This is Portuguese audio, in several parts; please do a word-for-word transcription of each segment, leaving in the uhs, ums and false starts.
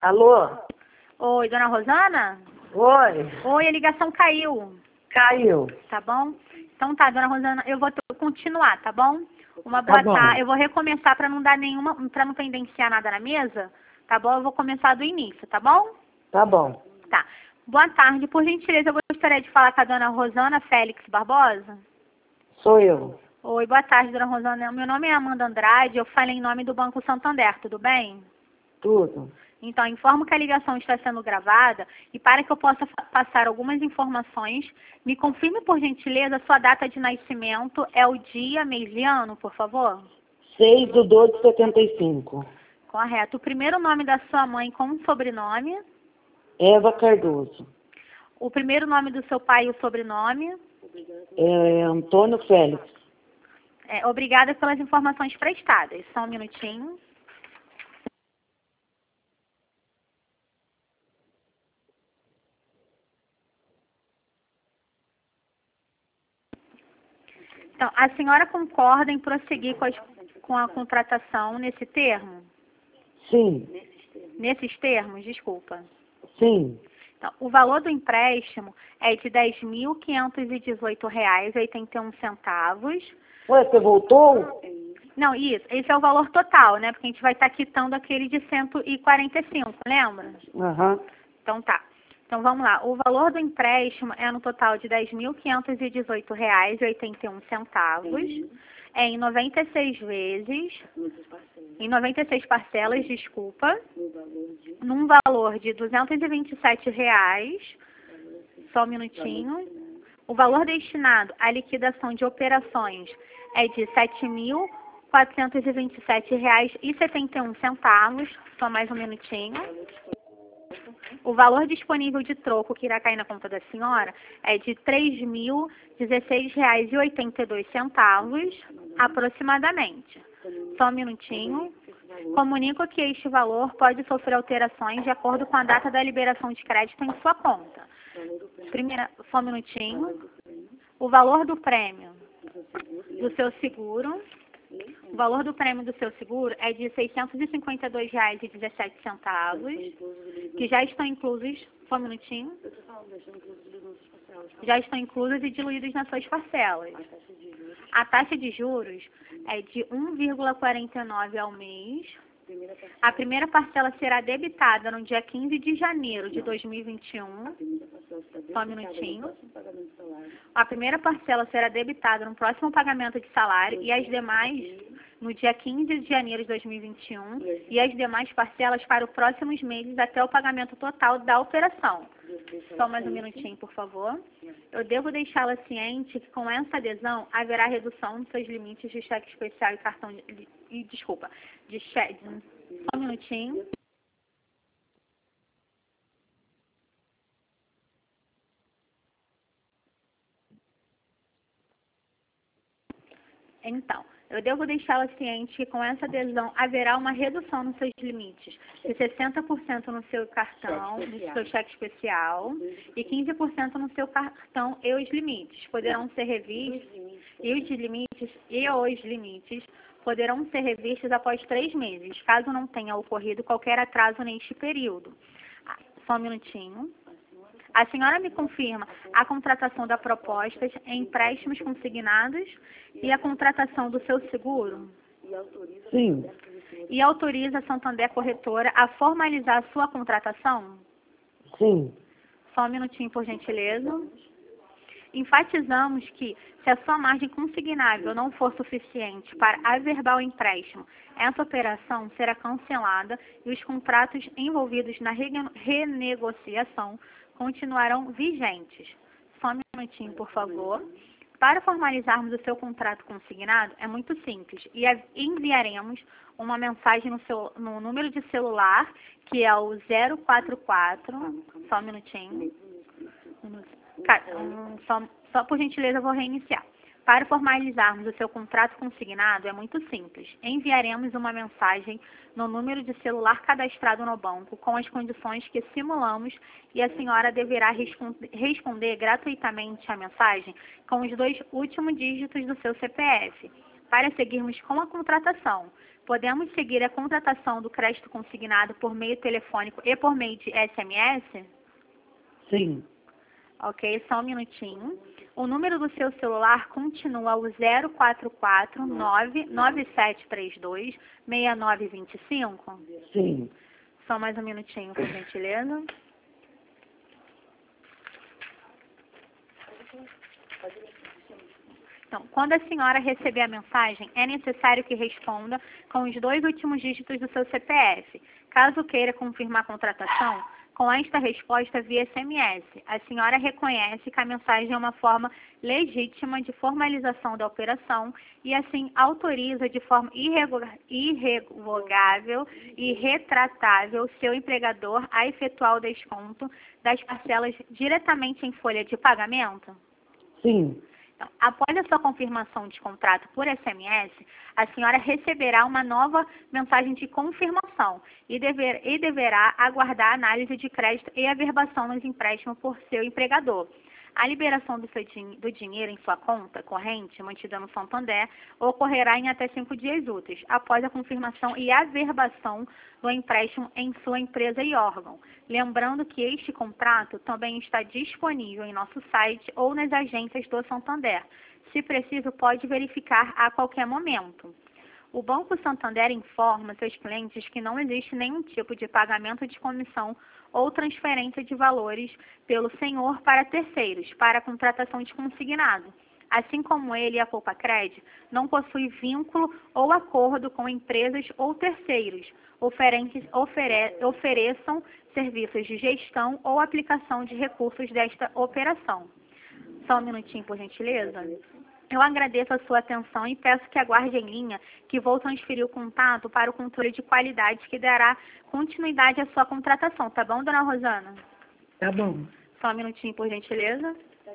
Alô? Oi, dona Rosana? Oi? Oi, a ligação caiu. Caiu. Tá bom? Então tá, dona Rosana, eu vou t- continuar, tá bom? Uma Tá boa bom. tarde. Eu vou recomeçar para não dar nenhuma, para não pendenciar nada na mesa, tá bom? Eu vou começar do início, tá bom? Tá bom. Tá. Boa tarde. Por gentileza, eu gostaria de falar com a dona Rosana Félix Barbosa. Sou eu. Oi, boa tarde, dona Rosana. Meu nome é Amanda Andrade, eu falei em nome do Banco Santander, tudo bem? Tudo. Então, informo que a ligação está sendo gravada e para que eu possa fa- passar algumas informações, me confirme, por gentileza, sua data de nascimento é o dia, mês e ano, por favor? seis do doze de setenta e cinco. Correto. O primeiro nome da sua mãe com o sobrenome, Eva Cardoso. o primeiro nome do seu pai e o sobrenome. É Antônio Félix. É, obrigada pelas informações prestadas. Só um minutinho. Então, a senhora concorda em prosseguir com, as- com a contratação nesse termo? Sim. Nesses termos, desculpa. Sim. Então, o valor do empréstimo é de dez mil quinhentos e dezoito reais e oitenta e um centavos. Ué, você voltou? Não, isso. Esse é o valor total, né? Porque a gente vai estar quitando aquele de cento e quarenta e cinco, lembra? Aham. Então tá. Então vamos lá. O valor do empréstimo é no total de dez mil quinhentos e dezoito reais e oitenta e um centavos. É em noventa e seis vezes, em noventa e seis parcelas, desculpa, num valor de duzentos e vinte e sete reais. Só um minutinho. O valor destinado à liquidação de operações é de sete mil quatrocentos e vinte e sete reais e setenta e um centavos. Só mais um minutinho. O valor disponível de troco que irá cair na conta da senhora é de três mil dezesseis reais e oitenta e dois centavos, aproximadamente. Só um minutinho. Comunico que este valor pode sofrer alterações de acordo com a data da liberação de crédito em sua conta. Primeira, só um minutinho. O valor do prêmio do seu seguro, o valor do prêmio do seu seguro é de seiscentos e cinquenta e dois reais e dezessete centavos, que já estão inclusos, só um minutinho, já estão inclusos e diluídos nas suas parcelas. A taxa de juros é de um vírgula quarenta e nove ao mês. A primeira parcela será debitada no dia quinze de janeiro de dois mil e vinte e um. Só um minutinho. A primeira parcela será debitada no próximo pagamento de salário e as demais no dia quinze de janeiro de dois mil e vinte e um e as demais parcelas para os próximos meses até o pagamento total da operação. Só mais um minutinho, por favor. Eu devo deixá-la ciente que com essa adesão haverá redução dos seus limites de cheque especial e cartão de, e desculpa, de cheque. Só um minutinho. Então, eu devo deixá-la ciente que com essa adesão haverá uma redução nos seus limites de sessenta por cento no seu cartão, no seu cheque especial, e quinze por cento no seu cartão e os limites poderão ser revistos, e os limites e os limites poderão ser revistos após três meses, caso não tenha ocorrido qualquer atraso neste período. Ah, só um minutinho. A senhora me confirma a contratação da proposta em empréstimos consignados e a contratação do seu seguro? Sim. E autoriza a Santander Corretora a formalizar a sua contratação? Sim. Só um minutinho, por gentileza. Enfatizamos que, se a sua margem consignável não for suficiente para averbar o empréstimo, essa operação será cancelada e os contratos envolvidos na rene- renegociação continuarão vigentes. Só um minutinho, por favor. Para formalizarmos o seu contrato consignado, é muito simples e a- enviaremos uma mensagem no, seu, no número de celular, que é o zero quatro quatro, só um minutinho. Ca- hum, Só, só por gentileza eu vou reiniciar. Para formalizarmos o seu contrato consignado é muito simples. Enviaremos uma mensagem no número de celular cadastrado no banco com as condições que simulamos e a senhora deverá respon- responder gratuitamente a mensagem com os dois últimos dígitos do seu C P F. Para seguirmos com a contratação, Podemos seguir a contratação do crédito consignado por meio telefônico e por meio de S M S? Sim. Ok, só um minutinho. O número do seu celular continua o zero quatro quatro nove nove sete três dois seis nove dois cinco? Sim. Só mais um minutinho, por gentileza. Então, quando a senhora receber a mensagem, é necessário que responda com os dois últimos dígitos do seu C P F. Caso queira confirmar a contratação, com esta resposta via S M S, a senhora reconhece que a mensagem é uma forma legítima de formalização da operação e, assim, autoriza de forma irrevogável e retratável seu empregador a efetuar o desconto das parcelas diretamente em folha de pagamento? Sim. Então, após a sua confirmação de contrato por S M S, a senhora receberá uma nova mensagem de confirmação e, dever, e deverá aguardar a análise de crédito e averbação nos empréstimos por seu empregador. A liberação do, seu, do dinheiro em sua conta corrente, mantida no Santander, ocorrerá em até cinco dias úteis, após a confirmação e averbação do empréstimo em sua empresa e órgão. Lembrando que este contrato também está disponível em nosso site ou nas agências do Santander. Se preciso, pode verificar a qualquer momento. O Banco Santander informa seus clientes que não existe nenhum tipo de pagamento de comissão ou transferência de valores pelo senhor para terceiros, para a contratação de consignado. Assim como ele e a Poupa-Cred, não possui vínculo ou acordo com empresas ou terceiros, ofere ofereçam serviços de gestão ou aplicação de recursos desta operação. Só um minutinho, por gentileza. Eu agradeço a sua atenção e peço que aguarde em linha, que vou transferir o contato para o controle de qualidade que dará continuidade à sua contratação. Tá bom, dona Rosana? Tá bom. Só um minutinho, por gentileza.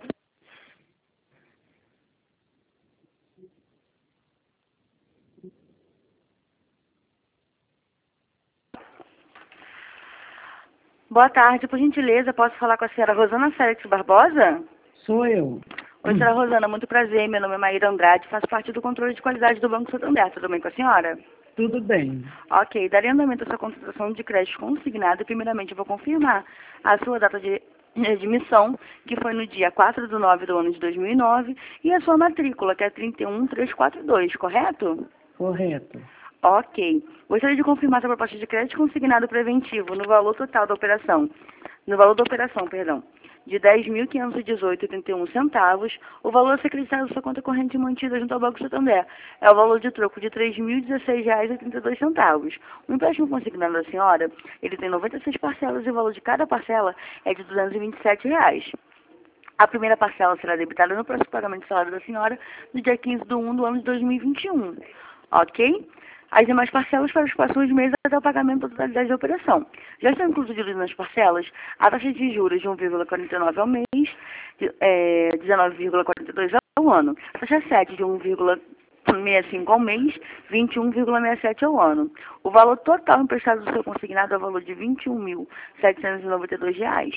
Boa tarde, por gentileza, posso falar com a senhora Rosana Félix Barbosa? Sou eu. Oi, senhora Rosana, muito prazer, meu nome é Maíra Andrade, faço parte do controle de qualidade do Banco Santander, tudo bem com a senhora? Tudo bem. Ok, daria andamento à sua contratação de crédito consignado, primeiramente eu vou confirmar a sua data de admissão, que foi no dia quatro de nove do ano de dois mil e nove, e a sua matrícula, que é trinta e um mil trezentos e quarenta e dois, correto? Correto. Ok. Gostaria de confirmar sua proposta de crédito consignado preventivo no valor total da operação, no valor da operação, perdão, de dez mil quinhentos e dezoito reais e trinta e um centavos, o valor a ser acreditado da sua conta corrente mantida junto ao Banco Santander é o valor de troco de três mil e dezesseis reais e trinta e dois centavos. O empréstimo consignado da senhora, ele tem noventa e seis parcelas e o valor de cada parcela é de duzentos e vinte e sete reais. A primeira parcela será debitada no próximo pagamento do salário da senhora no dia quinze de um do ano de dois mil e vinte e um. Ok? As demais parcelas para os próximos meses até o pagamento da totalidade da operação. Já estão incluídas nas parcelas a taxa de juros de um vírgula quarenta e nove ao mês, de, é, dezenove vírgula quarenta e dois ao ano. A taxa sete de um vírgula sessenta e cinco ao mês, vinte e um vírgula sessenta e sete ao ano. O valor total emprestado do seu consignado é o valor de vinte e um mil setecentos e noventa e dois reais.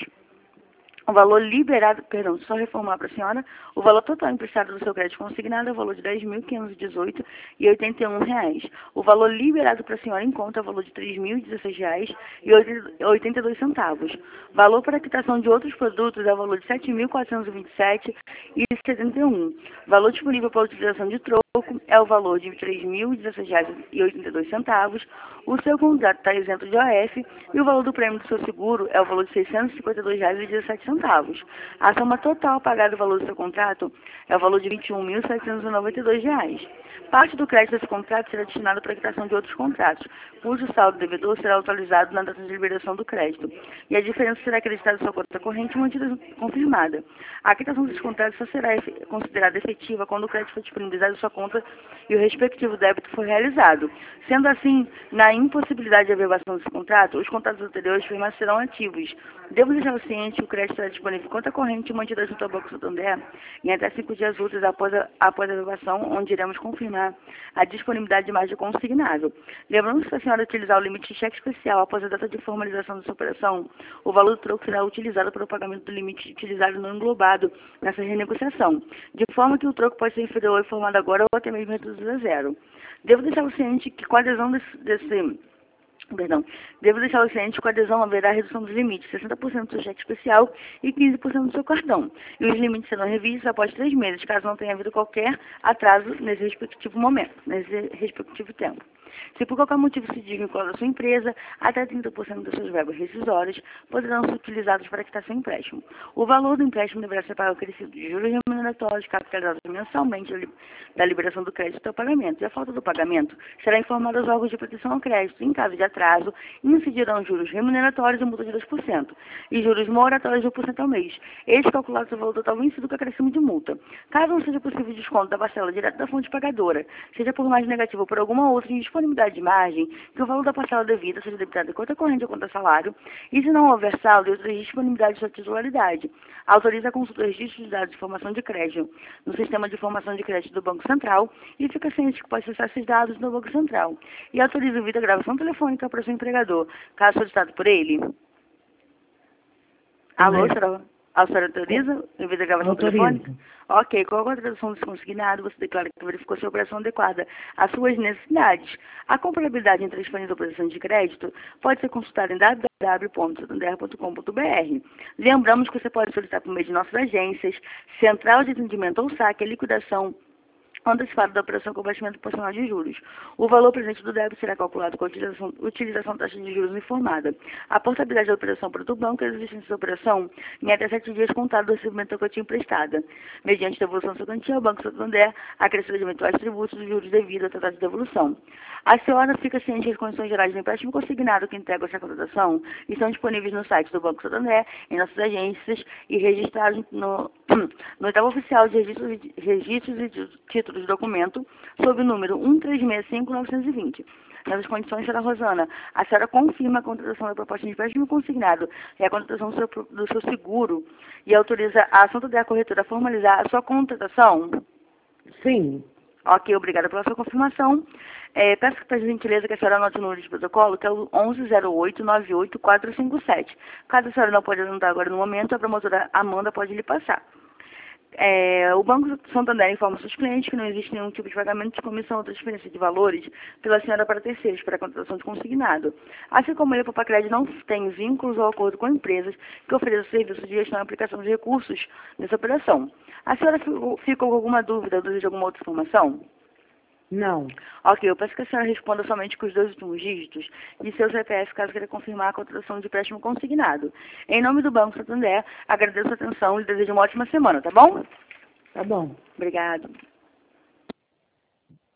O valor liberado, perdão, só reformular para a senhora, o valor total emprestado do seu crédito consignado é o valor de dez mil quinhentos e dezoito reais e oitenta e um centavos. O valor liberado para a senhora em conta é o valor de três mil e dezesseis reais e oitenta e dois centavos. Valor para a quitação de outros produtos é o valor de sete mil quatrocentos e vinte e sete reais e setenta e um centavos. Valor disponível para utilização de troco é o valor de três mil e dezesseis reais e oitenta e dois centavos. O seu contrato está isento de O F e o valor do prêmio do seu seguro é o valor de seiscentos e cinquenta e dois reais e dezessete centavos. A soma total pagada do valor do seu contrato é o valor de vinte e um mil setecentos e noventa e dois reais. Parte do crédito desse contrato será destinado para a quitação de outros contratos, cujo saldo devedor será atualizado na data de liberação do crédito, e a diferença será acreditada em sua conta corrente mantida confirmada. A quitação desses contratos só será efe, considerada efetiva quando o crédito for disponibilizado em sua conta e o respectivo débito for realizado. Sendo assim, na impossibilidade de averbação desse contrato, os contratos anteriores permanecerão ativos. Devo deixar o ciente que o crédito será disponível em conta corrente mantida junto ao Banco Santander em até cinco dias úteis após a, após a averbação, onde iremos confirmar a disponibilidade de margem consignável. Lembrando que se a senhora utilizar o limite de cheque especial após a data de formalização dessa operação, o valor do troco será utilizado para o pagamento do limite utilizado não englobado nessa renegociação, de forma que o troco pode ser inferior ao informado agora ou até mesmo reduzido a zero. Devo deixá-lo ciente que com a adesão desse, desse Perdão, devo deixar o cliente com adesão haverá redução dos limites, sessenta por cento do seu cheque especial e quinze por cento do seu cartão. E os limites serão revistos após três meses, caso não tenha havido qualquer atraso nesse respectivo momento, nesse respectivo tempo. Se por qualquer motivo se desvincular da sua empresa, até trinta por cento dos seus verbos rescisórios poderão ser utilizados para quitar seu empréstimo. O valor do empréstimo deverá ser pago acrescido de juros remuneratórios capitalizados mensalmente da liberação do crédito ao pagamento. E a falta do pagamento será informada aos órgãos de proteção ao crédito. Em caso de atraso, incidirão juros remuneratórios e multa de dois por cento e juros moratórios de um por cento ao mês. Eles calculados o valor total vencido com acréscimo de multa. Caso não seja possível desconto da parcela direto da fonte pagadora, seja por margem negativa ou por alguma outra indisponibilidade de margem, que o valor da parcela devida seja debitado em conta corrente ou conta salário, e se não houver saldo e outras disponibilidades de sua titularidade. Autoriza a consulta do registro de dados de informação de crédito no sistema de informação de crédito do Banco Central e fica ciente que pode acessar esses dados no Banco Central. E autoriza o vídeo a gravação telefônica para o seu empregador, caso solicitado por ele. Alô, senhora? A senhora autoriza o vídeo a gravação telefônica? Ok, com a tradução desse consignado, você declara que verificou se a operação adequada às suas necessidades. A comparabilidade entre as disponíveis operações de crédito pode ser consultada em w w w ponto santander ponto com ponto b r. Lembramos que você pode solicitar por meio de nossas agências, Central de Atendimento ou Saque, a liquidação antecipada da operação com baixamento proporcional de juros. O valor presente do débito será calculado com a utilização, utilização da taxa de juros informada. A portabilidade da operação para o banco e a existência da operação em até sete dias contado do recebimento da quantia emprestada. Mediante devolução da sua quantia, o Banco Santander acrescida de eventuais tributos dos juros devido ao tratado de devolução. A senhora fica ciente que as condições gerais do empréstimo consignado que entrega essa contratação estão disponíveis no site do Banco Santander, em nossas agências e registrados no, no oitavo oficial de registros, registros e títulos de documento sob o número um três seis cinco nove dois zero. Nessas condições, senhora Rosana, a senhora confirma a contratação da proposta de empréstimo consignado e a contratação do seu, do seu seguro e autoriza a Santander Corretora a formalizar a sua contratação? Sim. Ok, obrigada pela sua confirmação. É, peço que, por gentileza, que a senhora anote o número de protocolo, que é o onze zero oito nove oito quatro cinco sete. Caso a senhora não pode anotar agora no momento, a promotora Amanda pode lhe passar. É, o Banco Santander informa seus clientes que não existe nenhum tipo de pagamento de comissão ou transferência de valores pela senhora para terceiros para a contratação de consignado. Assim como ele, a Papacred não tem vínculos ou acordo com empresas que ofereçam serviços de gestão e aplicação de recursos nessa operação. A senhora ficou com alguma dúvida ou deseja alguma outra informação? Não. Ok, eu peço que a senhora responda somente com os dois últimos dígitos de seu C P F, caso queira confirmar a contratação de empréstimo consignado. Em nome do Banco Santander, agradeço a atenção e desejo uma ótima semana, tá bom? Tá bom. Obrigada.